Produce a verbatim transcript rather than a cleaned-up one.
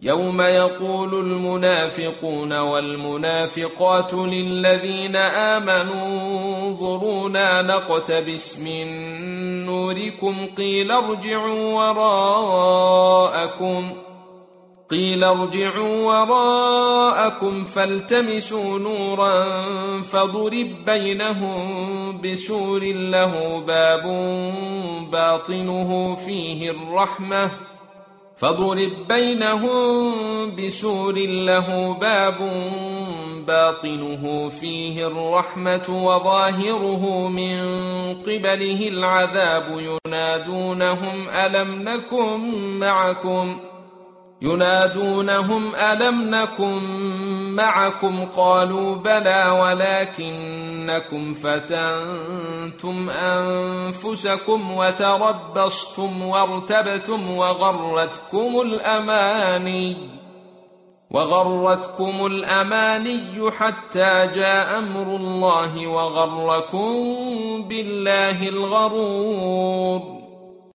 يوم يقول المنافقون والمنافقات للذين آمنوا انظرونا نقتبس من نوركم قيل ارجعوا وراءكم قيل ارجعوا وراءكم فالتمسوا نورا فضرب بينهم بسور له باب باطنه فيه الرحمة فضرب بينهم بسور له باب باطنه فيه الرحمة وظاهره من قبله العذاب ينادونهم ألم نكن معكم ينادونهم ألم نكن معكم قالوا بلى ولكنكم فتنتم أنفسكم وتربصتم وارتبتم وغرتكم الأماني وغرتكم الأماني حتى جاء أمر الله وغركم بالله الغرور